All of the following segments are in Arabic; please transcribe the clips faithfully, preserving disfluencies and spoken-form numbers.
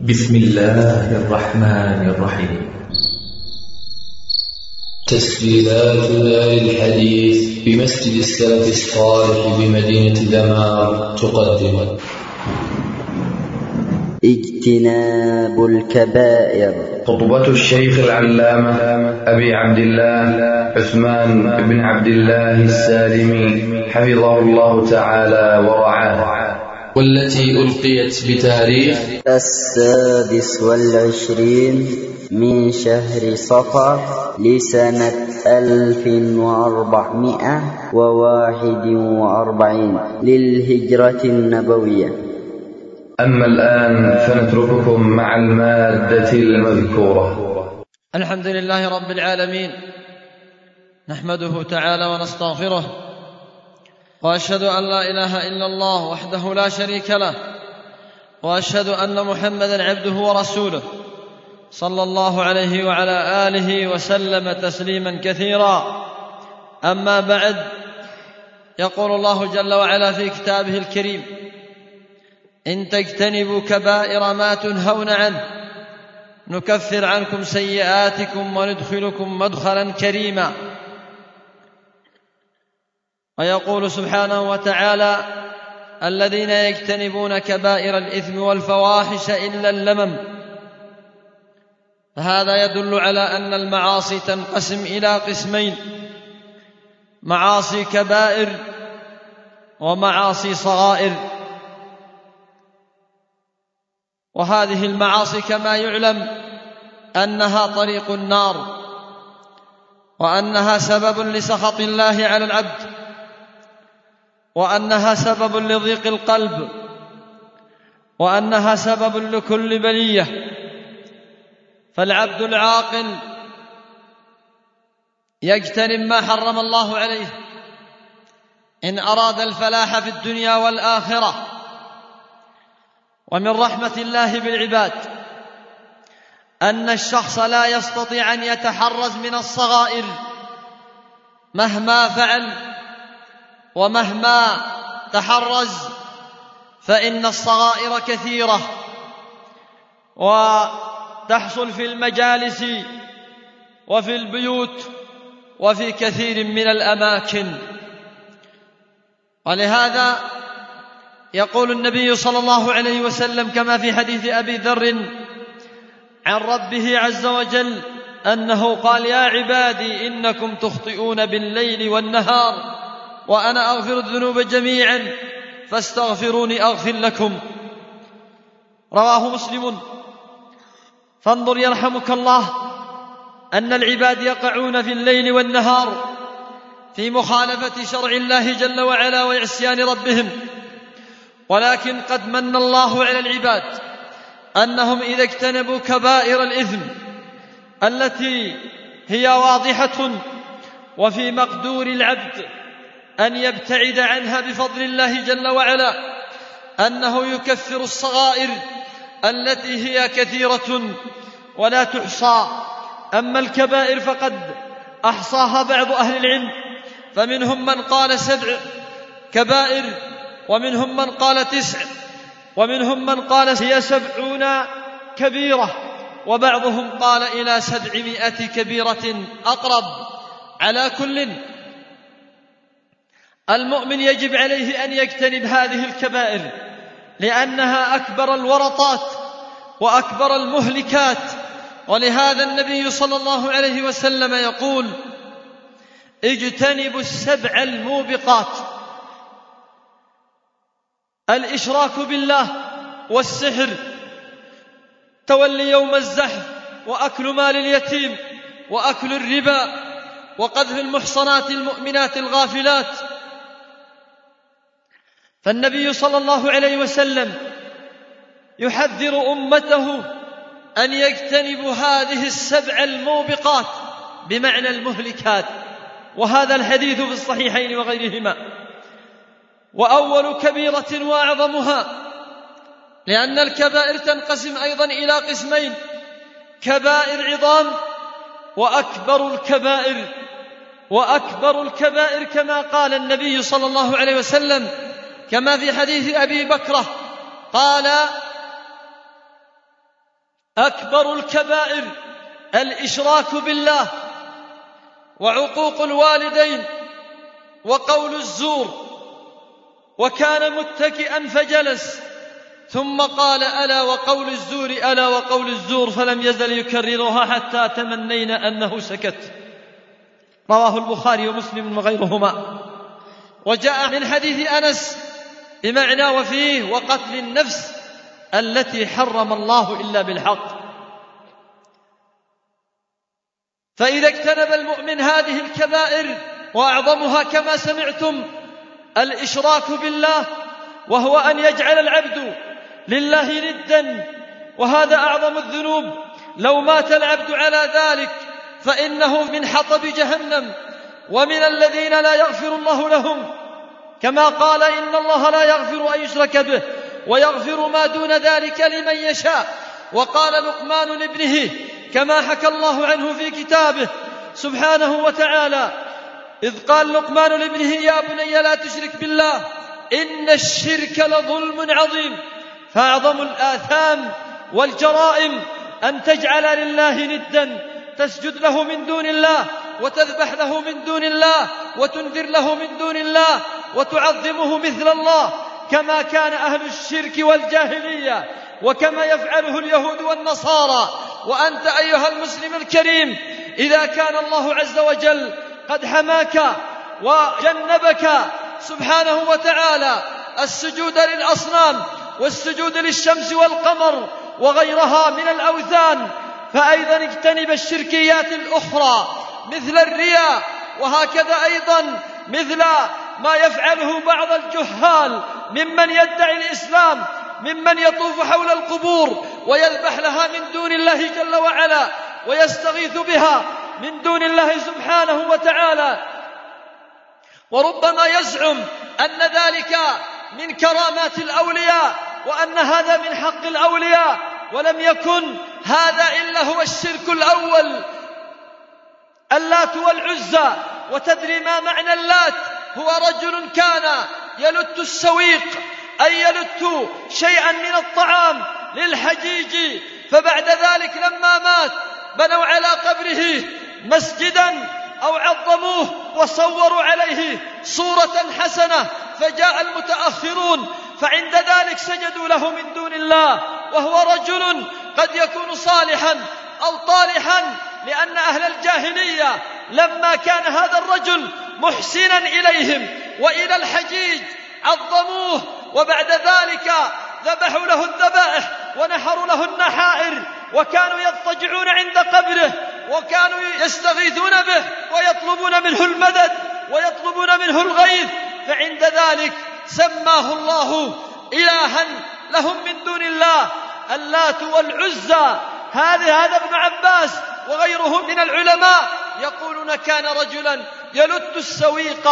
بسم الله الرحمن الرحيم. تسجيلات دار الحديث بمسجد السلف الصالح بمدينة دمار تقدم اجتناب الكبائر. خطبة الشيخ العلامة أبي عبد الله عثمان بن عبد الله السالمي حفظه الله تعالى ورعاه، والتي ألقيت بتاريخ السادس والعشرين من شهر صفر لسنة ألف وأربعمائة وواحد وأربعين للهجرة النبوية. أما الآن فنترككم مع المادة المذكورة. الحمد لله رب العالمين، نحمده تعالى ونستغفره، وأشهد أن لا إله إلا الله وحده لا شريك له، وأشهد أن محمدًا عبده ورسوله صلى الله عليه وعلى آله وسلم تسليما كثيرا. أما بعد، يقول الله جل وعلا في كتابه الكريم: إن تجتنبوا كبائر ما تنهون عنه نكفر عنكم سيئاتكم وندخلكم مدخلا كريما. ويقول سبحانه وتعالى: الذين يجتنبون كبائر الإثم والفواحش إلا اللمم. فهذا يدل على أن المعاصي تنقسم إلى قسمين: معاصي كبائر ومعاصي صغائر. وهذه المعاصي كما يعلم أنها طريق النار، وأنها سبب لسخط الله على العبد، وأنها سبب لضيق القلب، وأنها سبب لكل بلية. فالعبد العاقل يجتنب ما حرم الله عليه إن أراد الفلاح في الدنيا والآخرة. ومن رحمة الله بالعباد أن الشخص لا يستطيع أن يتحرز من الصغائر مهما فعل ومهما تحرز، فإن الصغائر كثيرة وتحصل في المجالس وفي البيوت وفي كثير من الأماكن. ولهذا يقول النبي صلى الله عليه وسلم كما في حديث أبي ذر عن ربه عز وجل أنه قال: يا عبادي إنكم تخطئون بالليل والنهار وأنا أغفر الذنوب جميعا فاستغفروني أغفر لكم. رواه مسلم. فانظر يرحمك الله أن العباد يقعون في الليل والنهار في مخالفة شرع الله جل وعلا وعصيان ربهم، ولكن قد من الله على العباد أنهم إذا اجتنبوا كبائر الإثم التي هي واضحة وفي مقدور العبد أن يبتعد عنها بفضل الله جل وعلا، أنه يكفر الصغائر التي هي كثيرة ولا تحصى. أما الكبائر فقد أحصاها بعض أهل العلم، فمنهم من قال سبع كبائر، ومنهم من قال تسع، ومنهم من قال هي سبعون كبيرة، وبعضهم قال إلى سبعمائة كبيرة أقرب. على كل، المؤمن يجب عليه أن يجتنب هذه الكبائر لأنها أكبر الورطات وأكبر المهلكات. ولهذا النبي صلى الله عليه وسلم يقول: اجتنبوا السبع الموبقات: الإشراك بالله، والسحر، تولي يوم الزحف، وأكل مال اليتيم، وأكل الربا، وقذف المحصنات المؤمنات الغافلات. فالنبي صلى الله عليه وسلم يحذر أمته أن يجتنبوا هذه السبع الموبقات بمعنى المهلكات، وهذا الحديث في الصحيحين وغيرهما. وأول كبيرة وأعظمها، لأن الكبائر تنقسم أيضا إلى قسمين: كبائر عظام وأكبر الكبائر. وأكبر الكبائر كما قال النبي صلى الله عليه وسلم كما في حديث أبي بكرة قال: أكبر الكبائر الإشراك بالله وعقوق الوالدين وقول الزور. وكان متكئا فجلس ثم قال: ألا وقول الزور، ألا وقول الزور، فلم يزل يكررها حتى تمنينا أنه سكت. رواه البخاري ومسلم وغيرهما. وجاء من حديث أنس بمعنى وفيه: وقتل النفس التي حرم الله إلا بالحق. فإذا اجتنب المؤمن هذه الكبائر، وأعظمها كما سمعتم الإشراك بالله، وهو أن يجعل العبد لله ندا، وهذا أعظم الذنوب. لو مات العبد على ذلك فإنه من حطب جهنم، ومن الذين لا يغفر الله لهم، كما قال: إن الله لا يغفر أن يشرك به ويغفر ما دون ذلك لمن يشاء. وقال لقمان لابنه كما حكى الله عنه في كتابه سبحانه وتعالى، إذ قال لقمان لابنه: يا بني لا تشرك بالله إن الشرك لظلم عظيم. فأعظم الآثام والجرائم أن تجعل لله ندا، تسجد له من دون الله، وتذبح له من دون الله، وتنذر له من دون الله، وتعظمه مثل الله، كما كان أهل الشرك والجاهلية، وكما يفعله اليهود والنصارى. وأنت أيها المسلم الكريم، إذا كان الله عز وجل قد حماك وجنبك سبحانه وتعالى السجود للأصنام والسجود للشمس والقمر وغيرها من الأوثان، فأيضا اجتنب الشركيات الأخرى مثل الرياء، وهكذا أيضا مثل ما يفعله بعض الجهال ممن يدعي الإسلام، ممن يطوف حول القبور ويذبح لها من دون الله جل وعلا، ويستغيث بها من دون الله سبحانه وتعالى، وربما يزعم أن ذلك من كرامات الأولياء، وأن هذا من حق الأولياء، ولم يكن هذا إلا هو الشرك الأول. اللات والعزى. وتدري ما معنى اللات؟ هو رجل كان يلت السويق، أي يلت شيئا من الطعام للحجيج، فبعد ذلك لما مات بنوا على قبره مسجدا أو عظموه وصوروا عليه صورة حسنة، فجاء المتأخرون فعند ذلك سجدوا له من دون الله، وهو رجل قد يكون صالحا أو طالحا، لأن أهل الجاهلية لما كان هذا الرجل محسنا إليهم وإلى الحجيج عظموه، وبعد ذلك ذبحوا له الذبائح ونحروا له النحائر، وكانوا يضطجعون عند قبره، وكانوا يستغيثون به ويطلبون منه المدد ويطلبون منه الغيث، فعند ذلك سماه الله إلها لهم من دون الله، اللات والعزى. هذا هذا ابن عباس وغيره من العلماء يقولون كان رجلا يلت السويق.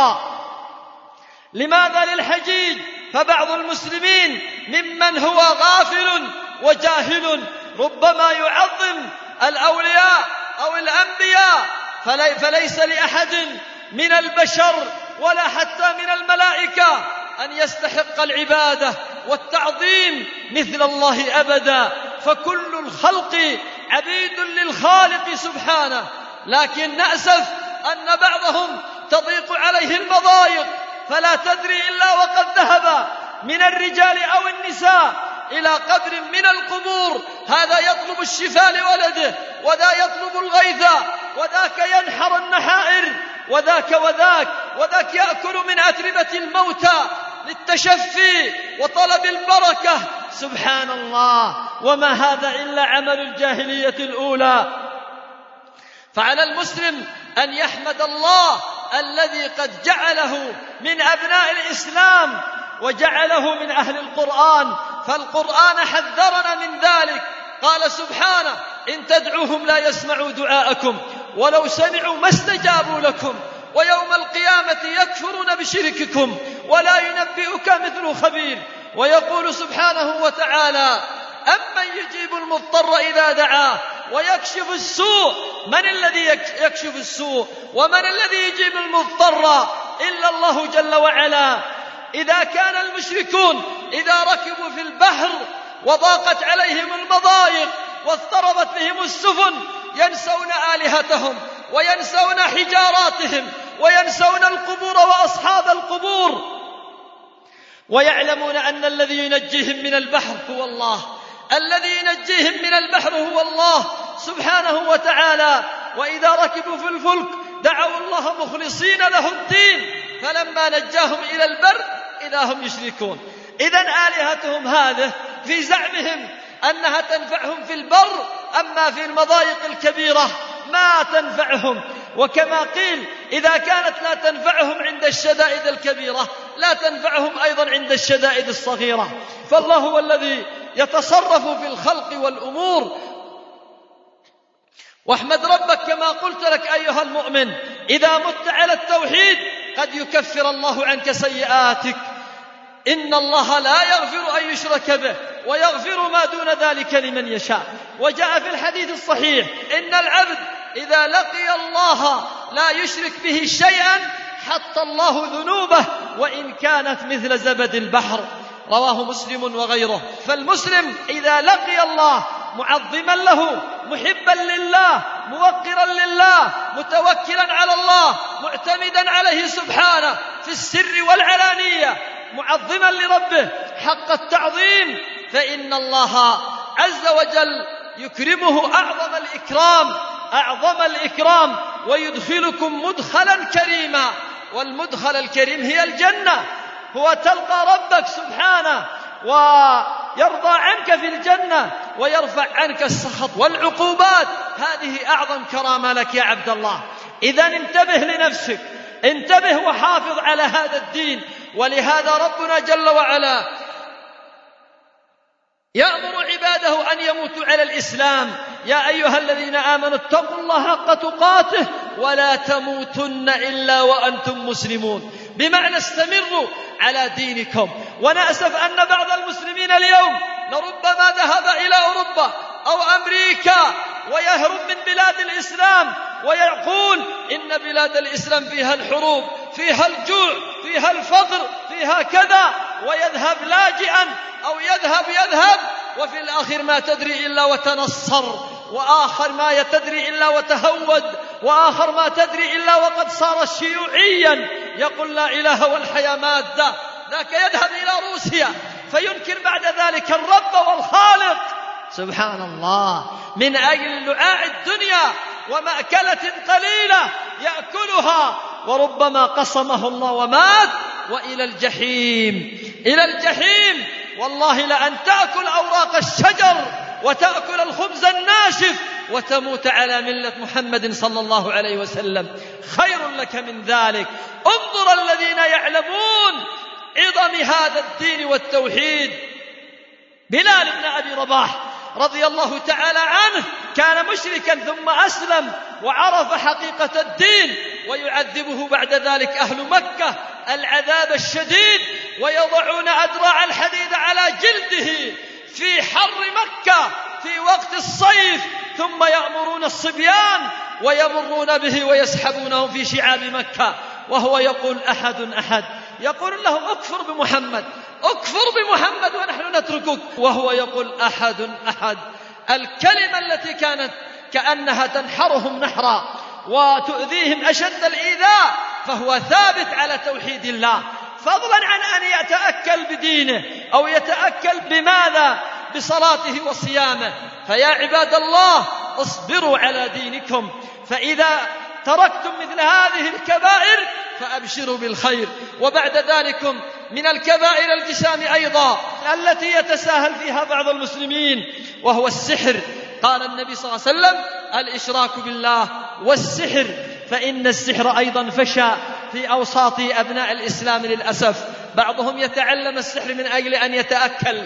لماذا للحجيج؟ فبعض المسلمين ممن هو غافل وجاهل ربما يعظم الأولياء أو الأنبياء، فلي فليس لأحد من البشر ولا حتى من الملائكة أن يستحق العبادة والتعظيم مثل الله أبدا، فكل الخلق عبيد للخالق سبحانه. لكن نأسف أن بعضهم تضيق عليه المضايق، فلا تدري إلا وقد ذهب من الرجال أو النساء إلى قبر من القبور، هذا يطلب الشفاء لولده، وذا يطلب الغيث، وذاك ينحر النحائر، وذاك وذاك وذاك يأكل من أتربة الموتى للتشفي وطلب البركة. سبحان الله، وما هذا إلا عمل الجاهلية الأولى. فعلى المسلم أن يحمد الله الذي قد جعله من أبناء الإسلام وجعله من أهل القرآن، فالقرآن حذرنا من ذلك. قال سبحانه: إن تدعوهم لا يسمعوا دعاءكم ولو سمعوا ما استجابوا لكم ويوم القيامة يكفرون بشرككم ولا ينبئك مثل خبير. ويقول سبحانه وتعالى: أمن يجيب المضطر إذا دعاه ويكشف السوء. من الذي يكشف السوء ومن الذي يجيب المضطر إلا الله جل وعلا. إذا كان المشركون إذا ركبوا في البحر وضاقت عليهم المضايق واضطربت بهم السفن ينسون آلهتهم وينسون حجاراتهم وينسون القبور وأصحاب القبور، ويعلمون أن الذي ينجيهم من البحر هو الله، الذي ينجيهم من البحر هو الله سبحانه وتعالى. وإذا ركبوا في الفلك دعوا الله مخلصين له الدين فلما نجاهم إلى البر إذا هم يشركون. إذن آلهتهم هذه في زعمهم أنها تنفعهم في البر، أما في المضايق الكبيرة ما تنفعهم. وكما قيل إذا كانت لا تنفعهم عند الشدائد الكبيرة لا تنفعهم أيضا عند الشدائد الصغيرة. فالله هو الذي يتصرف في الخلق والأمور. واحمد ربك كما قلت لك أيها المؤمن، إذا مت على التوحيد قد يكفر الله عنك سيئاتك. إن الله لا يغفر أن يشرك به ويغفر ما دون ذلك لمن يشاء. وجاء في الحديث الصحيح إن العبد إذا لقي الله لا يشرك به شيئا حط الله ذنوبه وإن كانت مثل زبد البحر، رواه مسلم وغيره. فالمسلم إذا لقي الله معظما له محبا لله موقرا لله متوكلا على الله معتمدا عليه سبحانه في السر والعلانية معظما لربه حق التعظيم، فإن الله عز وجل يكرمه أعظم الإكرام أعظم الإكرام ويدخلكم مدخلا كريما. والمدخل الكريم هي الجنة، هو تلقى ربك سبحانه ويرضى عنك في الجنة ويرفع عنك السخط والعقوبات. هذه أعظم كرامة لك يا عبد الله. إذن انتبه لنفسك، انتبه وحافظ على هذا الدين. ولهذا ربنا جل وعلا يأمر عباده أن يموتوا على الإسلام. يا أيها الذين آمنوا اتقوا الله حق تقاته ولا تموتن إلا وأنتم مسلمون، بمعنى استمروا على دينكم. ونأسف أن بعض المسلمين اليوم لربما ذهب إلى أوروبا أو أمريكا ويهرب من بلاد الإسلام ويقول إن بلاد الإسلام فيها الحروب فيها الجوع فيها الفقر فيها كذا، ويذهب لاجئا أو يذهب يذهب وفي الآخر ما تدري إلا وتنصر، وآخر ما تدري إلا وتهود، وآخر ما تدري إلا وقد صار شيوعيا يقول لا إله والحياة مادة. ذاك يذهب إلى روسيا فينكر بعد ذلك الرب والخالق سبحان الله من أجل لعاع الدنيا ومأكلة قليلة يأكلها، وربما قصمه الله ومات. وإلى الجحيم إلى الجحيم والله لأن تأكل أوراق الشجر وتأكل الخبز الناشف وتموت على ملة محمد صلى الله عليه وسلم خير لك من ذلك. انظر الذين يعلمون عظم هذا الدين والتوحيد. بلال بن أبي رباح رضي الله تعالى عنه كان مشركا ثم أسلم وعرف حقيقة الدين، ويعذبه بعد ذلك أهل مكة العذاب الشديد ويضعون أدراع الحديد على جلده في حر مكة في وقت الصيف، ثم يأمرون الصبيان ويمرون به ويسحبونه في شعاب مكة وهو يقول أحد أحد، يقول له أكفر بمحمد أكفر بمحمد ونحن نتركك، وهو يقول أحد أحد. الكلمة التي كانت كأنها تنحرهم نحرا وتؤذيهم أشد الإيذاء، فهو ثابت على توحيد الله، فضلا عن أن يتأكل بدينه أو يتأكل بماذا؟ بصلاته وصيامه. فيا عباد الله اصبروا على دينكم، فإذا تركتم مثل هذه الكبائر فأبشروا بالخير. وبعد ذلك من الكبائر الجسام أيضا التي يتساهل فيها بعض المسلمين وهو السحر. قال النبي صلى الله عليه وسلم الإشراك بالله والسحر، فإن السحر أيضا فشى في أوساط أبناء الإسلام للأسف. بعضهم يتعلم السحر من أجل أن يتأكل،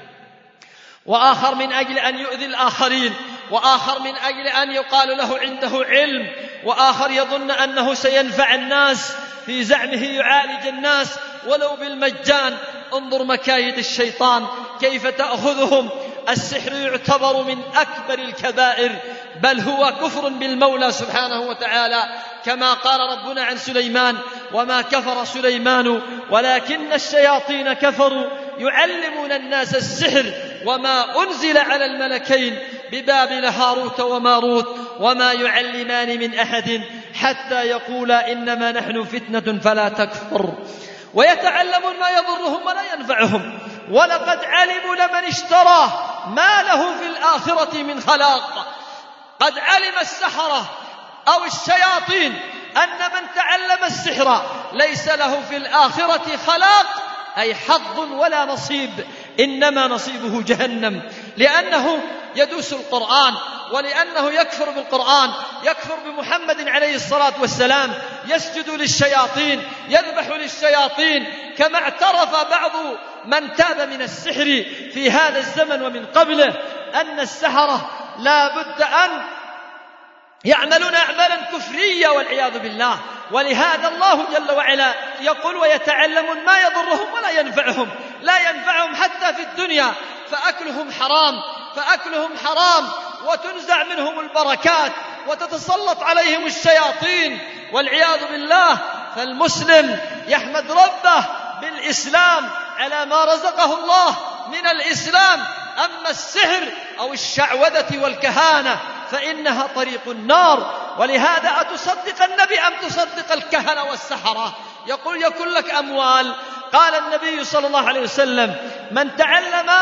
وآخر من أجل أن يؤذي الآخرين، وآخر من أجل أن يقال له عنده علم، وآخر يظن أنه سينفع الناس في زعمه يعالج الناس ولو بالمجان. انظر مكايد الشيطان كيف تأخذهم. السحر يعتبر من أكبر الكبائر، بل هو كفر بالمولى سبحانه وتعالى، كما قال ربنا عن سليمان وما كفر سليمان ولكن الشياطين كفروا يعلمون الناس السحر وما أنزل على الملكين ببابل هاروت وماروت وما يعلمان من أحد حتى يقولا إنما نحن فتنة فلا تكفر ويتعلمون ما يضرهم ولا ينفعهم ولقد علموا لمن اشتراه ما له في الآخرة من خلاق. قد علم السحرة أو الشياطين أن من تعلم السحر ليس له في الآخرة خلاق، أي حظ ولا نصيب، إنما نصيبه جهنم، لأنه يدوس القرآن ولأنه يكفر بالقرآن، يكفر بمحمد عليه الصلاة والسلام، يسجد للشياطين، يذبح للشياطين، كما اعترف بعض من تاب من السحر في هذا الزمن ومن قبله أن السحرة لا بد أن يعملون أعمالا كفرية والعياذ بالله. ولهذا الله جل وعلا يقول ويتعلمون ما يضرهم ولا ينفعهم، لا ينفعهم حتى في الدنيا، فأكلهم حرام فأكلهم حرام وتنزع منهم البركات وتتسلط عليهم الشياطين والعياذ بالله. فالمسلم يحمد ربه بالإسلام على ما رزقه الله من الإسلام. أما السحر أو الشعوذة والكهانة فإنها طريق النار. ولهذا أتصدق النبي أم تصدق الكهنة والسحرة؟ يقول يكن لك أموال. قال النبي صلى الله عليه وسلم من تعلم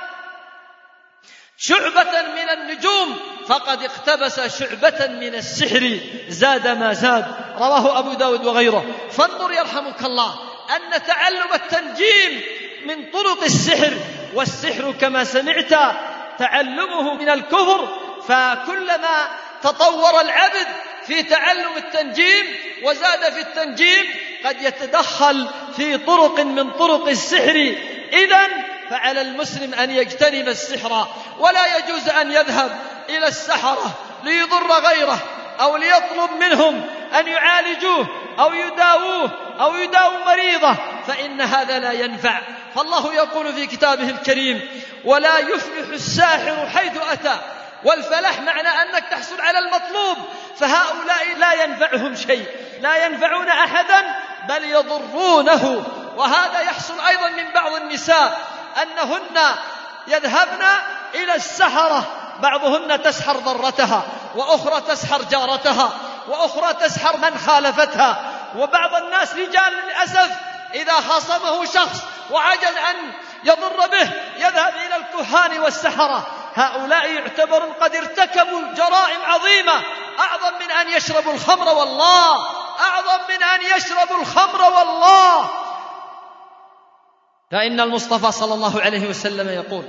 شعبة من النجوم فقد اقتبس شعبة من السحر زاد ما زاد، رواه أبو داود وغيره. فانظر يرحمك الله أن تعلم التنجيم من طرق السحر، والسحر كما سمعت تعلمه من الكفر، فكلما تطور العبد في تعلم التنجيم وزاد في التنجيم قد يتدخل في طرق من طرق السحر. إذن فعلى المسلم أن يجتنب السحر، ولا يجوز أن يذهب إلى السحرة ليضر غيره أو ليطلب منهم أن يعالجوه أو يداووه أو يداووا مريضه، فإن هذا لا ينفع. فالله يقول في كتابه الكريم ولا يفلح الساحر حيث أتى. والفلاح معنى أنك تحصل على المطلوب، فهؤلاء لا ينفعهم شيء، لا ينفعون أحدا بل يضرونه. وهذا يحصل أيضا من بعض النساء أنهن يذهبن إلى السحرة، بعضهن تسحر ضرتها، وأخرى تسحر جارتها، وأخرى تسحر من خالفتها. وبعض الناس رجال للأسف إذا خاصمه شخص وعجز أن يضر به يذهب إلى الكهان والسحرة. هؤلاء يعتبرون قد ارتكبوا جرائم عظيمة، أعظم من أن يشربوا الخمر، والله أعظم من أن يشربوا الخمر والله. فإن المصطفى صلى الله عليه وسلم يقول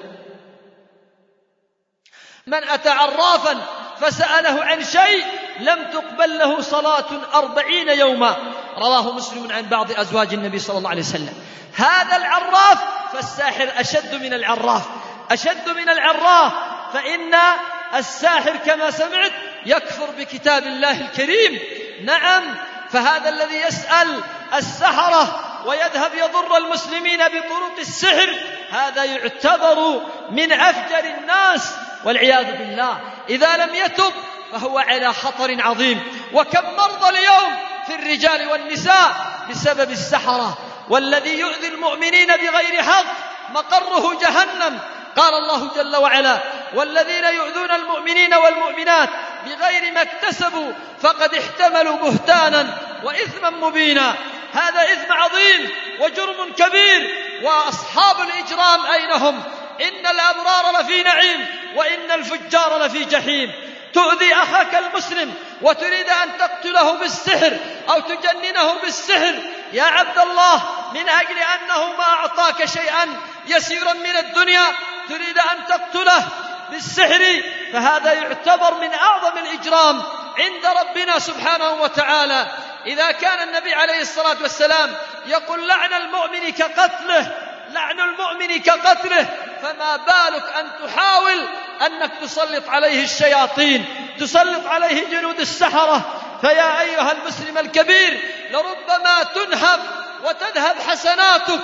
من أتى عرافا فسأله عن شيء لم تقبل له صلاة أربعين يوما، رواه مسلم عن بعض أزواج النبي صلى الله عليه وسلم. هذا العراف، فالساحر أشد من العراف، أشد من العراف، فإن الساحر كما سمعت يكفر بكتاب الله الكريم. نعم، فهذا الذي يسأل السحرة ويذهب يضر المسلمين بطرق السحر هذا يعتبر من أفجر الناس والعياذ بالله. إذا لم يتب فهو على خطر عظيم. وكم مرضى اليوم في الرجال والنساء بسبب السحرة، والذي يؤذي المؤمنين بغير حق مقره جهنم. قال الله جل وعلا والذين يؤذون المؤمنين والمؤمنات بغير ما اكتسبوا فقد احتملوا بهتانا وإثما مبينا. هذا إثم عظيم وجرم كبير، وأصحاب الإجرام أين هم؟ إن الأبرار لفي نعيم وإن الفجار لفي جحيم. تؤذي أخاك المسلم وتريد أن تقتله بالسحر أو تجننه بالسحر، يا عبد الله، من أجل أنه ما أعطاك شيئا يسيرا من الدنيا تريد أن تقتله بالسحر، فهذا يعتبر من أعظم الإجرام عند ربنا سبحانه وتعالى. إذا كان النبي عليه الصلاة والسلام يقول لعن المؤمن كقتله، لعن المؤمن كقتله، فما بالك أن تحاول أنك تسلط عليه الشياطين، تسلط عليه جنود السحرة. فيا أيها المسلم الكبير، لربما تنهب وتذهب حسناتك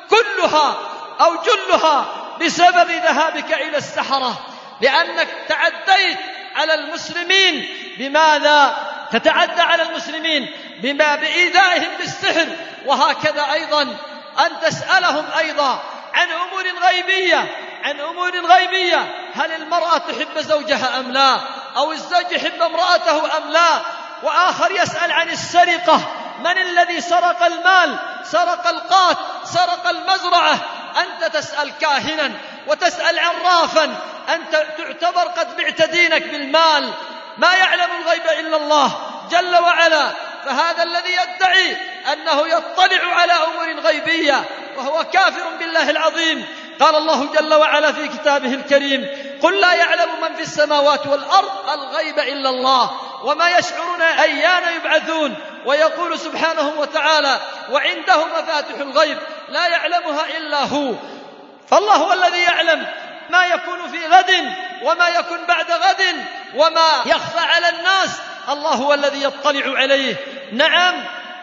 كلها أو جلها بسبب ذهابك إلى السحرة، لأنك تعديت على المسلمين. بماذا تتعدى على المسلمين؟ بما بإيذائهم بالسحر. وهكذا أيضا أن تسألهم أيضا عن أمور غيبية، عن أمور غيبية. هل المرأة تحب زوجها أم لا، أو الزوج يحب امرأته أم لا. وآخر يسأل عن السرقة، من الذي سرق المال، سرق القات، سرق المزرعة. أنت تسأل كاهنا وتسأل عرافا، أنت تعتبر قد بعت دينك بالمال. ما يعلم الغيب إلا الله جل وعلا. فهذا الذي يدعي أنه يطلع على أمور غيبية وهو كافر بالله العظيم. قال الله جل وعلا في كتابه الكريم: قل لا يعلم من في السماوات والأرض الغيب إلا الله وما يشعرون أيان يبعثون. ويقول سبحانه وتعالى: وعنده مفاتح الغيب لا يعلمها إلا هو. فالله هو الذي يعلم ما يكون في غد وما يكون بعد غد وما يخفى على الناس، الله هو الذي يطلع عليه. نعم،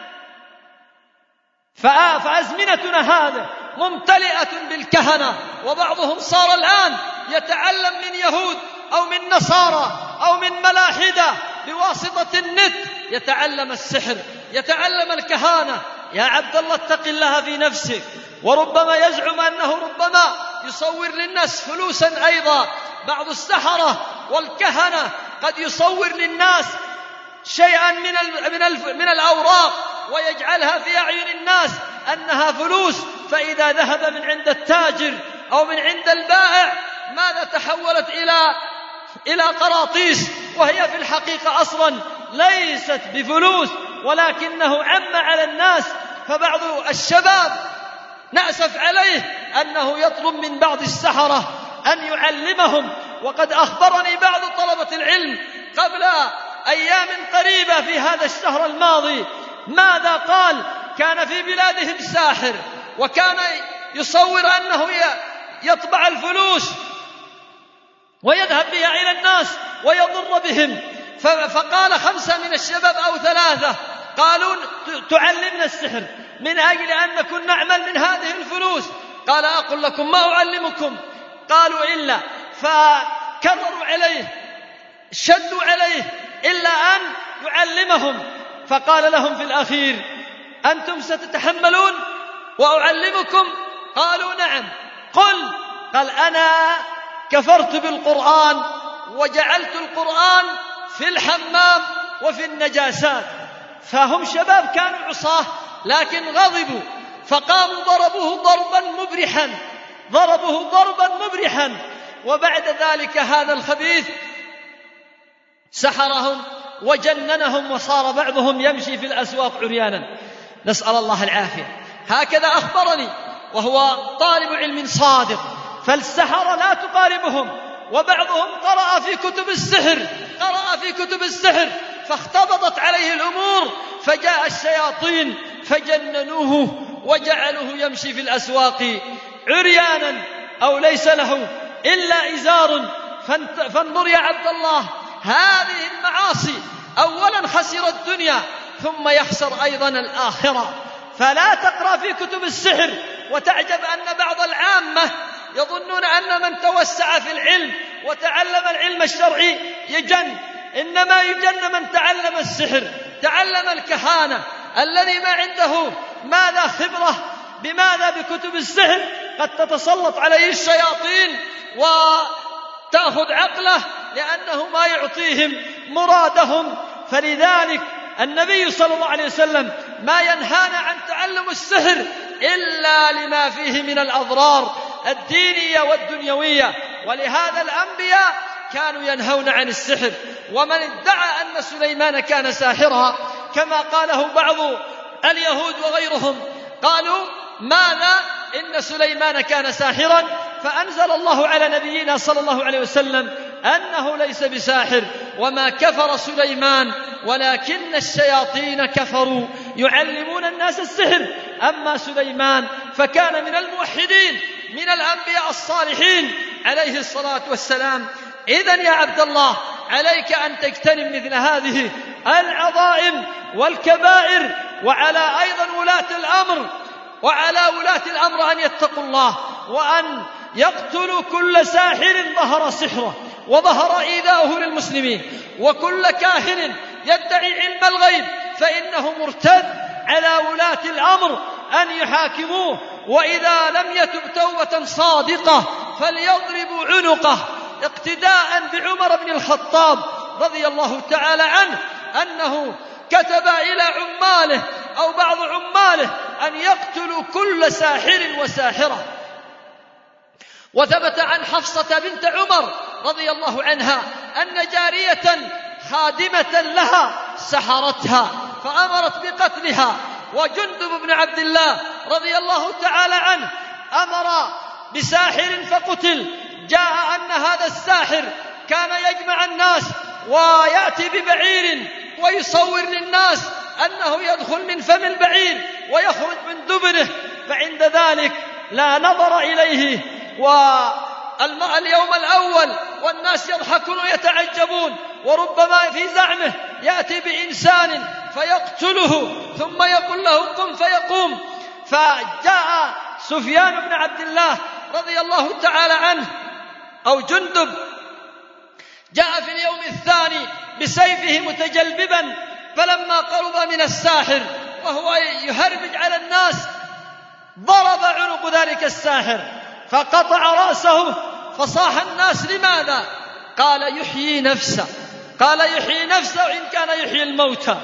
فأزمنتنا هذا ممتلئة بالكهنة، وبعضهم صار الآن يتعلم من يهود أو من نصارى أو من ملاحدة بواسطة النت، يتعلم السحر، يتعلم الكهانة. يا عبد الله اتق الله في نفسك. وربما يزعم أنه ربما يصور للناس فلوسا أيضا. بعض السحرة والكهنة قد يصور للناس شيئا من من من الأوراق ويجعلها في أعين الناس أنها فلوس، فإذا ذهب من عند التاجر أو من عند البائع ماذا تحولت إلى إلى قراطيس، وهي في الحقيقة أصلا ليست بفلوس ولكنه عم على الناس. فبعض الشباب نأسف عليه أنه يطلب من بعض السحرة أن يعلمهم. وقد أخبرني بعض طلبة العلم قبل أيام قريبة في هذا الشهر الماضي ماذا قال: كان في بلادهم ساحر وكان يصور أنه يطبع الفلوس ويذهب بها إلى الناس ويضر بهم. فقال خمسة من الشباب أو ثلاثة قالوا: تعلمنا السحر من أجل أن نكون نعمل من هذه الفلوس. قال: أقول لكم ما أعلمكم. قالوا: إلا. فكرروا عليه، شدوا عليه إلا أن يعلمهم. فقال لهم في الأخير: أنتم ستتحملون وأعلمكم؟ قالوا: نعم. قل. قال: أنا كفرت بالقرآن وجعلت القرآن في الحمام وفي النجاسات. فهم شباب كانوا عصاه لكن غضبوا فقاموا ضربوه ضربا مبرحا، ضربوه ضربا مبرحا. وبعد ذلك هذا الخبيث سحرهم وجننهم وصار بعضهم يمشي في الأسواق عريانا، نسأل الله العافية. هكذا أخبرني وهو طالب علم صادق. فالسحرة لا تقاربهم. وبعضهم قرأ في كتب السحر قرأ في كتب السحر فاختبطت عليه الأمور، فجاء الشياطين فجننوه وجعلوه يمشي في الأسواق عريانا أو ليس له إلا إزار. فانظر يا عبد الله، هذه المعاصي أولا خسر الدنيا ثم يخسر أيضا الآخرة. فلا تقرأ في كتب السحر وتعجب أن بعض العامة يظنون أن من توسع في العلم وتعلم العلم الشرعي يجن. إنما يجن من تعلم السحر، تعلم الكهانة، الذي ما عنده ماذا خبرة بماذا بكتب السحر قد تتسلط عليه الشياطين وتأخذ عقله لأنه ما يعطيهم مرادهم. فلذلك النبي صلى الله عليه وسلم ما ينهانا عن تعلم السحر إلا لما فيه من الأضرار الدينية والدنيوية. ولهذا الأنبياء كانوا ينهون عن السحر. ومن ادعى أن سليمان كان ساحرا كما قاله بعض اليهود وغيرهم قالوا: ماذا إن سليمان كان ساحرا، فأنزل الله على نبينا صلى الله عليه وسلم أنه ليس بساحر وما كفر سليمان ولكن الشياطين كفروا يعلمون الناس السحر. أما سليمان فكان من الموحدين من الأنبياء الصالحين عليه الصلاة والسلام. إذن يا عبد الله عليك أن تجتنب مثل هذه العظائم والكبائر، وعلى أيضا ولاة الأمر وعلى ولاة الأمر أن يتقوا الله وأن يقتلوا كل ساحر ظهر سحره وظهر إيذاؤه للمسلمين، وكل كاهن يدعي علم الغيب فإنه مرتد. على ولاة الأمر أن يحاكموه، وإذا لم يتب توبة صادقة فليضربوا عنقه. اقتداء بعمر بن الخطاب رضي الله تعالى عنه أنه كتب إلى عماله أو بعض عماله أن يقتلوا كل ساحر وساحرة. وثبت عن حفصة بنت عمر رضي الله عنها أن جارية خادمة لها سحرتها فأمرت بقتلها. وجندب بن عبد الله رضي الله تعالى عنه أمر بساحر فقتل. جاء أن هذا الساحر كان يجمع الناس ويأتي ببعير ويصور للناس أنه يدخل من فم البعير ويخرج من دبره، فعند ذلك لا نظر إليه واليوم الأول والناس يضحكون ويتعجبون، وربما في زعمه يأتي بإنسان فيقتله ثم يقول له قم فيقوم. فجاء سفيان بن عبد الله رضي الله تعالى عنه أو جندب جاء في اليوم الثاني بسيفه متجلببا، فلما قرب من الساحر وهو يهربج على الناس ضرب عنق ذلك الساحر فقطع رأسه. فصاح الناس لماذا؟ قال يحيي نفسه، قال يحيي نفسه وإن كان يحيي الموتى.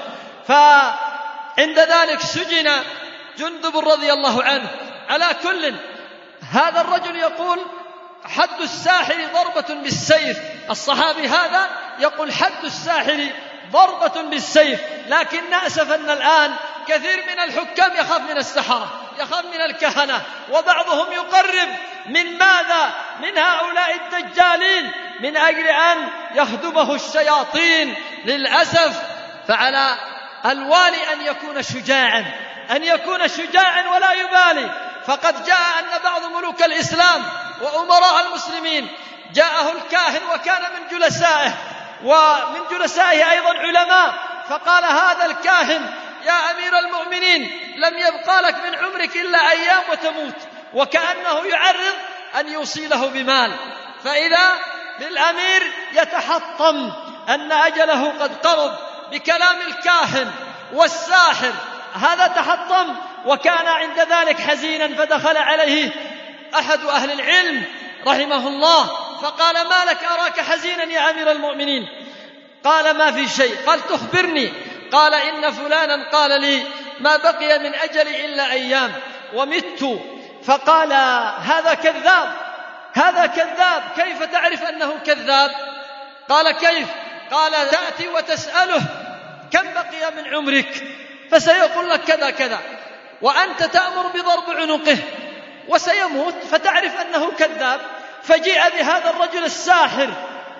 فعند ذلك سجن جندب رضي الله عنه. على كل هذا الرجل يقول حد الساحر ضربة بالسيف، الصحابي هذا يقول حد الساحر ضربة بالسيف. لكن نأسف أن الآن كثير من الحكام يخاف من السحرة، يخاف من الكهنة، وبعضهم يقرب من ماذا؟ من هؤلاء الدجالين من أجل أن يخدمه الشياطين. للأسف فعلى الوالي أن يكون شجاعا، أن يكون شجاعا ولا يبالي. فقد جاء أن بعض ملوك الإسلام وأمراء المسلمين جاءه الكاهن وكان من جلسائه، ومن جلسائه أيضا علماء، فقال هذا الكاهن يا أمير المؤمنين لم يبقى لك من عمرك إلا أيام وتموت، وكأنه يعرض أن يوصله بمال. فإذا بالأمير يتحطم أن أجله قد قرب بكلام الكاهن والساحر، هذا تحطم وكان عند ذلك حزينا. فدخل عليه أحد أهل العلم رحمه الله فقال ما لك أراك حزينا يا أمير المؤمنين؟ قال ما في شيء. قال تخبرني. قال إن فلانا قال لي ما بقي من أجلي إلا أيام ومت. فقال هذا كذاب، هذا كذاب، كيف تعرف أنه كذاب؟ قال كيف؟ قال تأتي وتسأله كم بقي من عمرك فسيقول لك كذا كذا، وأنت تأمر بضرب عنقه وسيموت، فتعرف أنه كذاب. فجيء بهذا الرجل الساحر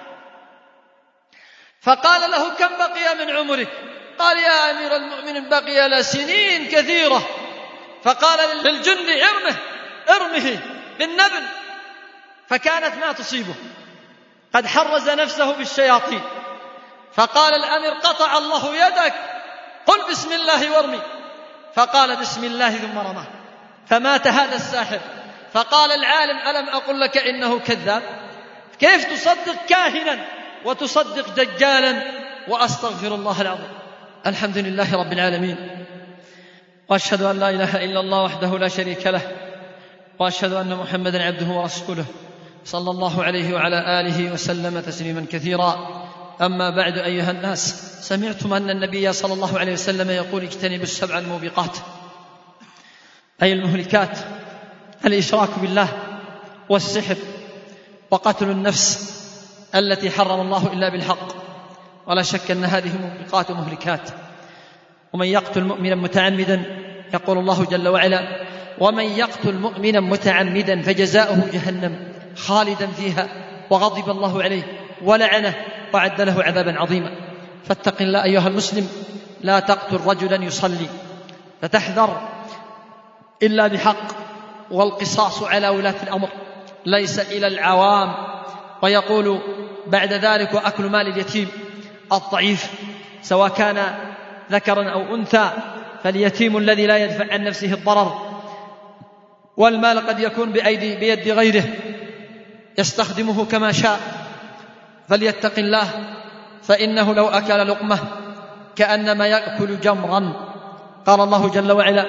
فقال له كم بقي من عمرك؟ قال يا أمير المؤمنين بقي له سنين كثيرة. فقال للجندي ارمه ارمه بالنبل، فكانت ما تصيبه، قد حرز نفسه بالشياطين. فقال الأمير قطع الله يدك، قل بسم الله وارمي. فقال بسم الله ثم رماه فمات هذا الساحر. فقال العالم ألم أقل لك إنه كذاب؟ كيف تصدق كاهنا وتصدق دجالا؟ وأستغفر الله العظيم. الحمد لله رب العالمين، وأشهد أن لا إله إلا الله وحده لا شريك له، وأشهد أن محمدا عبده ورسوله صلى الله عليه وعلى آله وسلم تسليما كثيرا. أما بعد أيها الناس، سمعتم أن النبي صلى الله عليه وسلم يقول اجتنبوا السبع الموبقات، أي المهلكات: الإشراك بالله والسحر وقتل النفس التي حرم الله إلا بالحق، ولا شك أن هذه موبقات ومهلكات. ومن يقتل مؤمنا متعمدا، يقول الله جل وعلا: ومن يقتل مؤمنا متعمدا فجزاؤه جهنم خالدا فيها وغضب الله عليه ولعنه وأعد له عذابا عظيما. فاتق الله أيها المسلم، لا تقتل رجلا يصلي، فتحذر إلا بحق، والقصاص على ولاة الأمر ليس إلى العوام. ويقول بعد ذلك: وأكل مال اليتيم الضعيف سواء كان ذكرا أو أنثى، فاليتيم الذي لا يدفع عن نفسه الضرر، والمال قد يكون بأيدي بيد غيره يستخدمه كما شاء، فليتق الله، فإنه لو أكل لقمة كأنما يأكل جمرا. قال الله جل وعلا: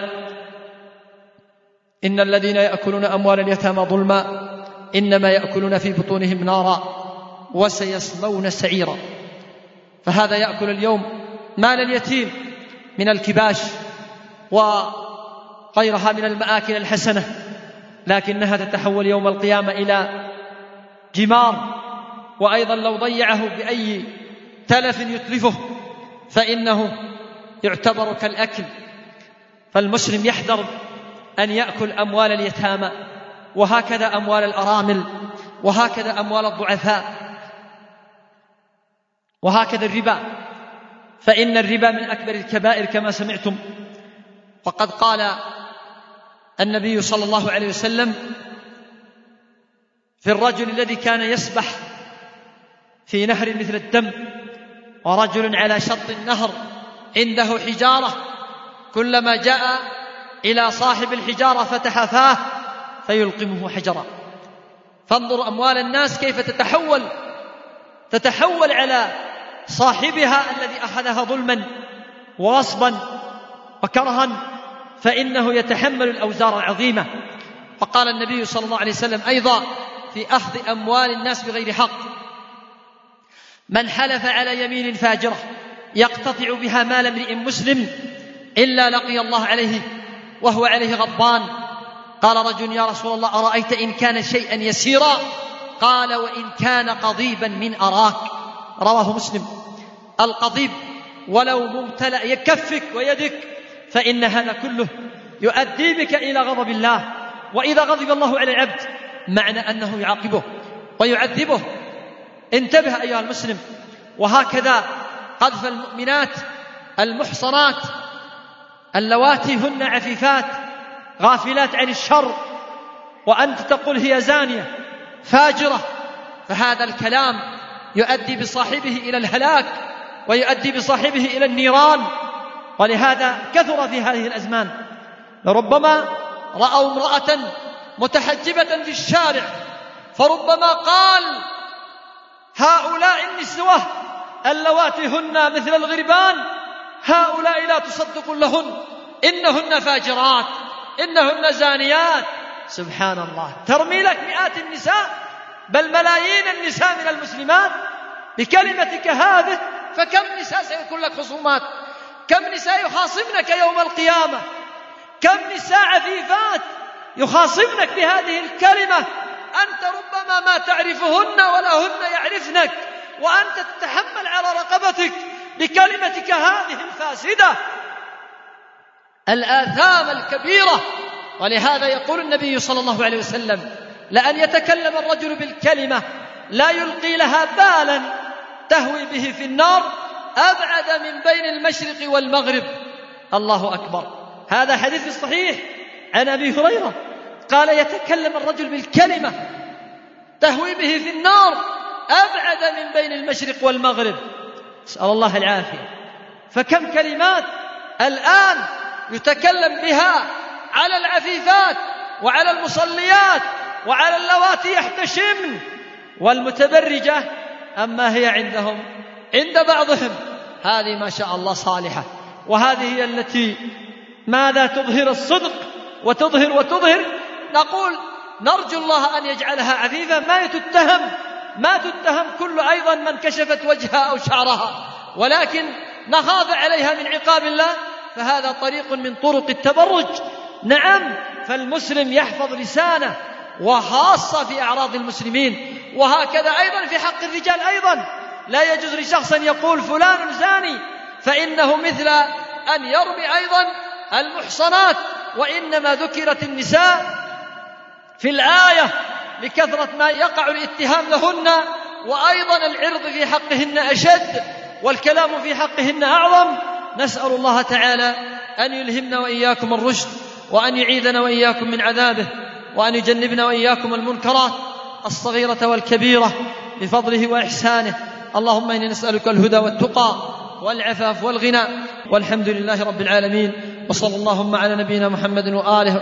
إن الذين يأكلون أموال اليتامى ظلما إنما يأكلون في بطونهم نارا وسيصلون سعيرا. فهذا يأكل اليوم مال اليتيم من الكباش وغيرها من المآكل الحسنة، لكنها تتحول يوم القيامة إلى جمار، وأيضا لو ضيعه بأي تلف يتلفه فإنه يعتبر كالأكل. فالمسلم يحذر أن يأكل أموال اليتامى، وهكذا أموال الأرامل، وهكذا أموال الضعفاء، وهكذا الربا، فإن الربا من أكبر الكبائر كما سمعتم. وقد قال النبي صلى الله عليه وسلم في الرجل الذي كان يسبح في نهر مثل الدم، ورجل على شط النهر عنده حجارة، كلما جاء إلى صاحب الحجارة فتح فاه فيلقمه حجرا. فانظر أموال الناس كيف تتحول تتحول على صاحبها الذي أخذها ظلما وغصبا وكرها، فإنه يتحمل الأوزار العظيمة. وقال النبي صلى الله عليه وسلم أيضا في أخذ أموال الناس بغير حق: من حلف على يمين فاجرة يقتطع بها مال امرئ مسلم إلا لقي الله عليه وهو عليه غضبان. قال رجل: يا رسول الله، أرأيت إن كان شيئا يسيرا؟ قال: وإن كان قضيبا من أراك. رواه مسلم. القضيب ولو ممتلأ يكفك ويدك فإن هذا كله يؤدي بك إلى غضب الله، وإذا غضب الله على العبد معنى أنه يعاقبه ويعذبه. انتبه أيها المسلم. وهكذا قذف المؤمنات المحصنات اللواتي هن عفيفات غافلات عن الشر، وأنت تقول هي زانية فاجرة، فهذا الكلام يؤدي بصاحبه إلى الهلاك ويؤدي بصاحبه إلى النيران. ولهذا كثر في هذه الأزمان لربما رأوا امرأة متحجبة في الشارع، فربما قال: هؤلاء النسوة اللواتي هن مثل الغربان، هؤلاء لا تصدق لهن، إنهن فاجرات، إنهن زانيات. سبحان الله، ترمي لك مئات النساء بل ملايين النساء من المسلمات بكلمتك هذه، فكم نساء سيكون لك خصومات؟ كم نساء يخاصمنك يوم القيامة؟ كم نساء عفيفات يخاصمنك بهذه الكلمة؟ أنت ربما ما تعرفهن ولا هن يعرفنك، وأنت تتحمل على رقبتك بكلمتك هذه الفاسدة الآثام الكبيرة. ولهذا يقول النبي صلى الله عليه وسلم: لأن يتكلم الرجل بالكلمة لا يلقي لها بالا تهوي به في النار أبعد من بين المشرق والمغرب. الله أكبر. هذا حديث صحيح عن أبي هريرة قال: يتكلم الرجل بالكلمة تهوي به في النار أبعد من بين المشرق والمغرب. أسأل الله العافية. فكم كلمات الآن يتكلم بها على العفيفات وعلى المصليات وعلى اللواتي يحتشمن، والمتبرجة أما هي عندهم عند بعضهم هذه ما شاء الله صالحة، وهذه هي التي ماذا تظهر الصدق وتظهر وتظهر. نقول نرجو الله أن يجعلها عفيفة ما تتهم ما تتهم كل أيضا من كشفت وجهها أو شعرها، ولكن نخاف عليها من عقاب الله، فهذا طريق من طرق التبرج. نعم، فالمسلم يحفظ لسانه، وخاصة في أعراض المسلمين، وهكذا أيضا في حق الرجال. أيضا لا يجوز لشخص أن يقول فلان زاني، فإنه مثل أن يرمي أيضا المحصنات، وإنما ذكرت النساء في الآية لكثرة ما يقع الاتهام لهن، وأيضا العرض في حقهن أشد والكلام في حقهن أعظم. نسأل الله تعالى أن يلهمنا وإياكم الرشد، وأن يعيذنا وإياكم من عذابه، وأن يجنبنا وإياكم المنكرات الصغيرة والكبيرة بفضله وإحسانه. اللهم إني نسألك الهدى والتقى والعفاف والغنى، والحمد لله رب العالمين، وصلى اللهم على نبينا محمد وآله.